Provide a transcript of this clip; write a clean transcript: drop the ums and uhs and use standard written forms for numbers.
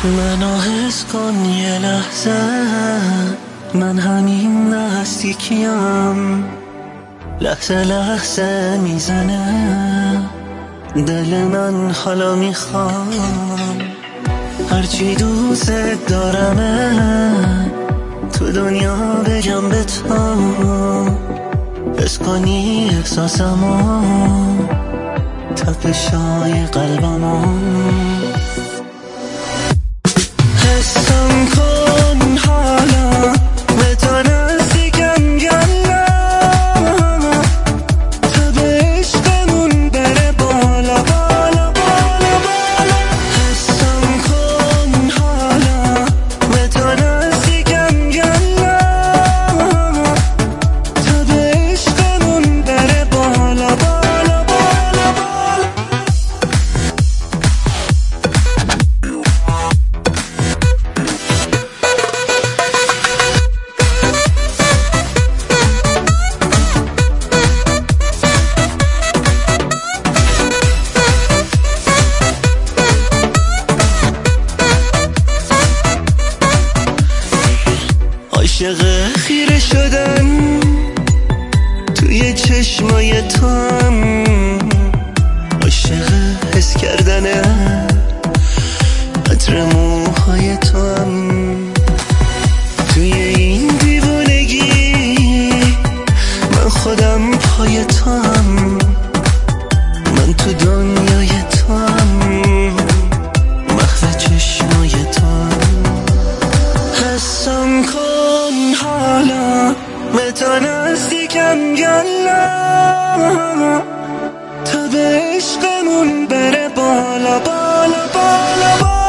منو حس کن یه لحظه، من همین نزدیکیم، لحظه لحظه میزنه دل من، حالا میخوام هرچی دوست دارمه تو دنیا بگم به تو، حس کنی احساسمو، تپشای قلبمو. حسم کن حالا به تو نزدیکم، گلا تا به عشقمون بره بالا بالا بالا بالا. حسم کن حالا به تو نزدیکم، گلا تا به عشقمون بره بالا بالا بالا بالا. عاشق خیره شدن توی چشمای تو هم، عاشق حس کردنه عطر موهای تو هم، توی این دیوانگی من خودم پای تو هم، من تو دنیای تو هم، محو چشمای تو هم. حسم کن حالا به تو نزدیکم، گلا تا به عشقمون بره بالا بالا بالا بالا.